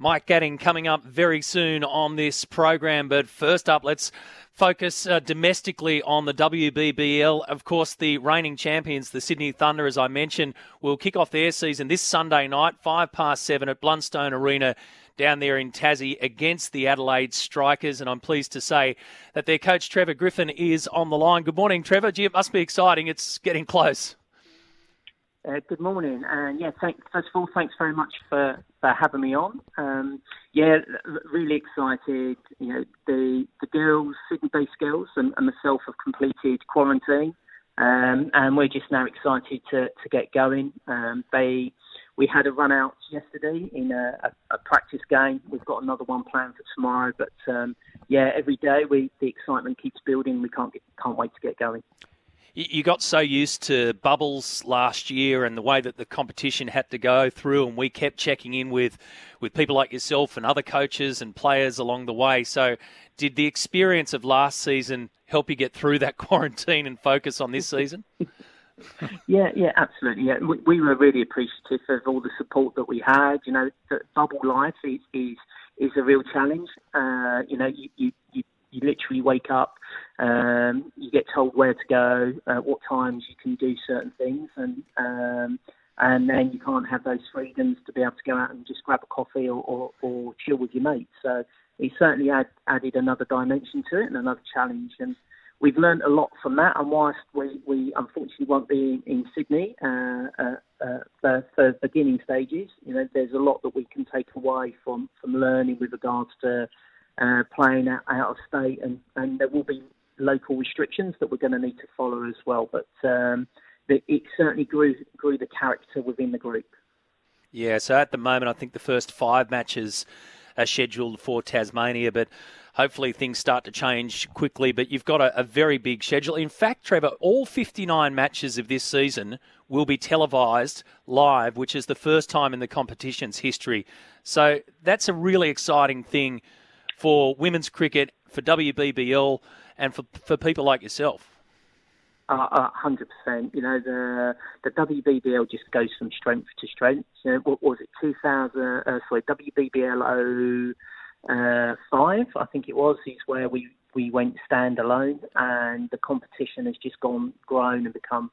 Mike Gatting coming up very soon on this program. But first up, let's focus domestically on the WBBL. Of course, the reigning champions, the Sydney Thunder, as I mentioned, will kick off their season this Sunday night, 7:05 at Blundstone Arena down there in Tassie against the Adelaide Strikers. And I'm pleased to say that their coach, Trevor Griffin, is on the line. Good morning, Trevor. Gee, it must be exciting. It's getting close. Good morning, and first of all, thanks very much for having me on. Really excited. You know, the girls, Sydney-based girls, and myself have completed quarantine, and we're just now excited to get going. We had a run out yesterday in a practice game. We've got another one planned for tomorrow, but every day the excitement keeps building. We can't wait to get going. You got so used to bubbles last year and the way that the competition had to go through, and we kept checking in with people like yourself and other coaches and players along the way. So did the experience of last season help you get through that quarantine and focus on this season? Yeah, absolutely. Yeah, we were really appreciative of all the support that we had. You know, the bubble life is a real challenge. You literally wake up, you get told where to go, what times you can do certain things, and then you can't have those freedoms to be able to go out and just grab a coffee or chill with your mates. So it certainly added another dimension to it and another challenge. And we've learned a lot from that. And whilst we unfortunately won't be in Sydney for beginning stages, you know, there's a lot that we can take away from learning with regards to playing out of state, and there will be local restrictions that we're going to need to follow as well. But it certainly grew the character within the group. Yeah, so at the moment, I think the first 5 matches are scheduled for Tasmania, but hopefully things start to change quickly. But you've got a very big schedule. In fact, Trevor, all 59 matches of this season will be televised live, which is the first time in the competition's history. So that's a really exciting thing for women's cricket, for WBBL, and for people like yourself. 100%. You know, the WBBL just goes from strength to strength. You know, what was it? WBBL 05, I think it was, is where we went standalone, and the competition has just grown and become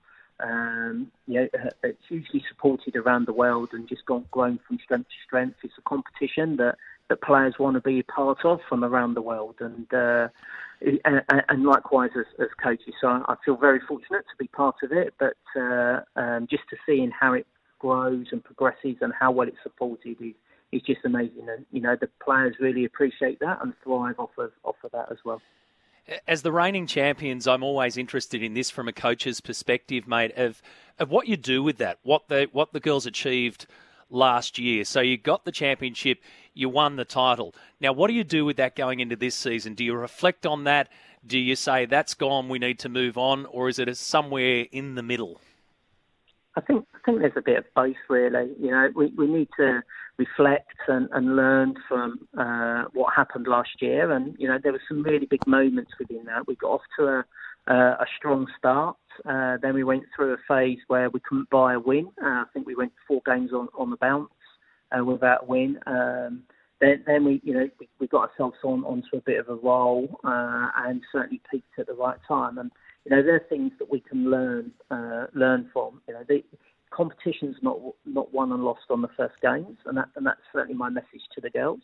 it's hugely supported around the world and just grown from strength to strength. It's a competition that players want to be a part of from around the world, and likewise as coaches. So I feel very fortunate to be part of it, but just to seeing how it grows and progresses and how well it's supported is just amazing. And you know, the players really appreciate that and thrive off of that as well. As the reigning champions, I'm always interested in this from a coach's perspective, mate, of what you do with that, what the girls achieved last year. So you got the championship, you won the title. Now, what do you do with that going into this season? Do you reflect on that? Do you say, that's gone, we need to move on? Or is it somewhere in the middle? I think there's a bit of both, really. You know, we need to reflect and learn from what happened last year. And, you know, there were some really big moments within that. We got off to a strong start. Then we went through a phase where we couldn't buy a win. I think we went 4 games on the bounce without a win. Then we got ourselves onto a bit of a roll and certainly peaked at the right time. And you know, there are things that we can learn from. You know, the competition's not won and lost on the first games, and that's certainly my message to the girls.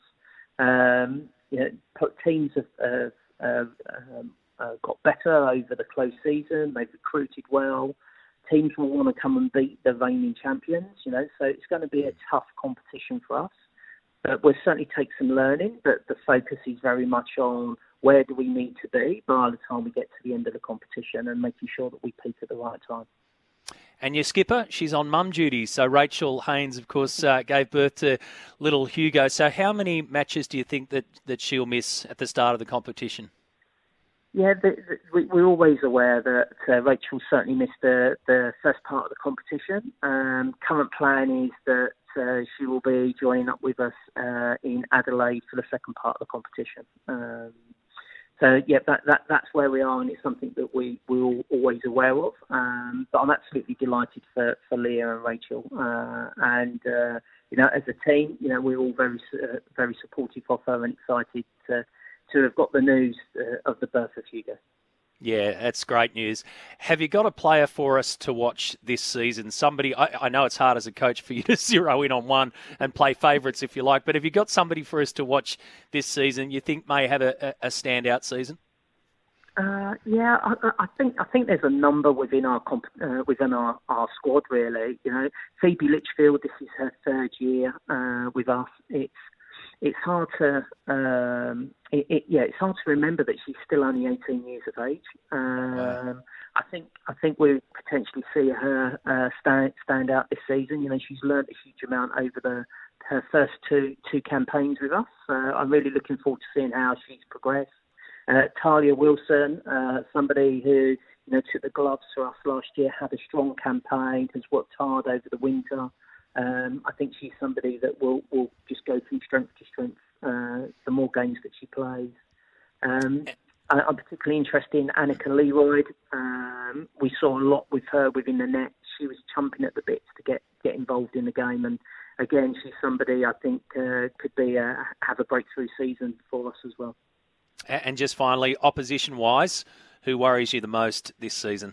Teams have got better over the close season. They've recruited well. Teams will want to come and beat the reigning champions. You know, so it's going to be a tough competition for us. But we'll certainly take some learning. But the focus is very much on where do we need to be by the time we get to the end of the competition, and making sure that we peak at the right time. And your skipper, she's on mum duty. So Rachel Haynes, of course, gave birth to little Hugo. So how many matches do you think that she'll miss at the start of the competition? Yeah, we're always aware that Rachel certainly missed the first part of the competition. Current plan is that she will be joining up with us in Adelaide for the second part of the competition. So yeah, that's where we are, and it's something that we're always aware of. But I'm absolutely delighted for Leah and Rachel, and as a team, we're all very supportive of her and excited to have got the news of the birth of Hugo. Yeah, that's great news. Have you got a player for us to watch this season? Somebody, I know it's hard as a coach for you to zero in on one and play favourites if you like, but have you got somebody for us to watch this season you think may have a standout season? Yeah, I think there's a number within our squad really. Phoebe Litchfield, this is her third year with us. It's hard to it's hard to remember that she's still only 18 years of age. Wow. I think we potentially see her stand out this season. She's learned a huge amount over her first two campaigns with us. I'm really looking forward to seeing how she's progressed. Talia Wilson, somebody who took the gloves for us last year, had a strong campaign, has worked hard over the winter. I think she's somebody that will just go from strength to strength the more games that she plays. I'm particularly interested in Annika Leroyd. We saw a lot with her within the net. She was chomping at the bits to get involved in the game, and again, she's somebody I think could have a breakthrough season for us as well. And just finally, opposition-wise, who worries you the most this season?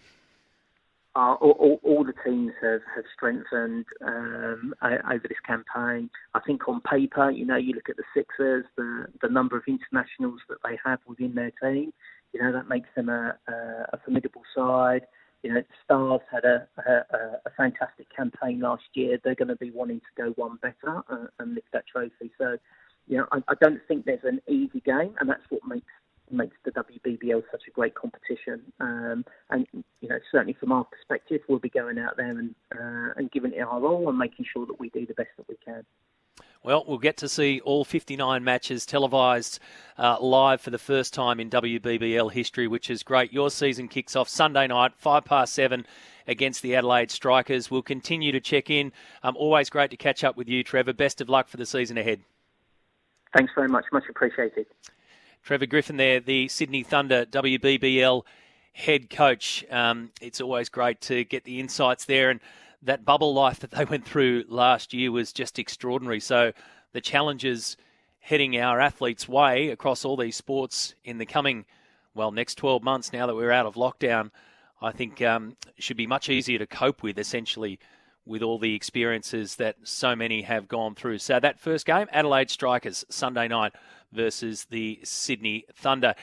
All the teams have strengthened over this campaign. I think on paper, you look at the Sixers, the number of internationals that they have within their team, that makes them a formidable side. The Stars had a fantastic campaign last year. They're going to be wanting to go one better and lift that trophy. So, I don't think there's an easy game, and that's what makes the WBBL such a great competition. And certainly from our perspective, we'll be going out there and giving it our all and making sure that we do the best that we can. Well, we'll get to see all 59 matches televised live for the first time in WBBL history, which is great. Your season kicks off Sunday night, 7:05 against the Adelaide Strikers. We'll continue to check in. Always great to catch up with you, Trevor. Best of luck for the season ahead. Thanks very much. Much appreciated. Trevor Griffin there, the Sydney Thunder WBBL head coach. It's always great to get the insights there, and that bubble life that they went through last year was just extraordinary. So the challenges heading our athletes' way across all these sports in the coming, next 12 months now that we're out of lockdown, I think should be much easier to cope with, essentially, with all the experiences that so many have gone through. So that first game, Adelaide Strikers, Sunday night versus the Sydney Thunder.